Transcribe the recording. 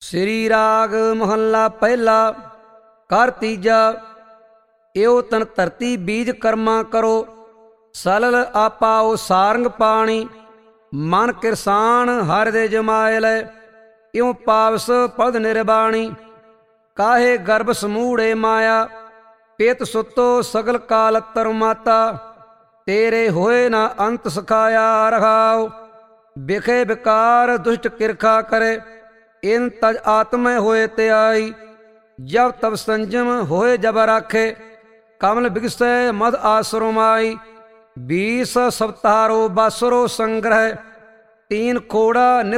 ਸ੍ਰੀ ਰਾਗ ਮਹੱਲਾ ਪਹਿਲਾ। ਕਰ ਤੀਜਾ। ਏਉ ਤਨ ਧਰਤੀ ਬੀਜ ਕਰਮਾ ਕਰੋ, ਸਲਲ ਆਪਾਓ ਸਾਰੰਗ ਪਾਣੀ। ਮਨ ਕਿਰਸਾਨ ਹਰਿ ਦੇ ਜਮਾਇ ਲੈ, ਇਉ ਪਾਵਸ ਪਦ ਨਿਰਬਾਣੀ। ਕਾਹੇ ਗਰਭ ਸਮੂੜੇ ਮਾਇਆ, ਪੇਤ ਸੁਤੋ ਸਗਲ ਕਾਲ ਤਰ ਮਾਤਾ। ਤੇਰੇ ਹੋਏ ਨਾ ਅੰਤ ਸਖਾਇਆ ਰਹਾਉ, ਬਿਖੇ ਬਿਕਾਰ ਦੁਸ਼ਟ ਕਿਰਖਾ ਕਰੇ। ਇਨ ਤਜ ਆਤਮੈ ਹੋਏ ਤਿਆਈ, ਜਬ ਤਬ ਸੰਜਮ ਹੋਏ ਜਬ ਰਾਖੇ। ਕਮਲ ਬਿਗਸੈ ਮਦ ਆਸਰੋ ਮਾਈ, 20 ਸਪਤਾਰੋ ਬਾਸਰੋ ਸੰਗ੍ਰਹਿ। 3 ਖੋੜਾ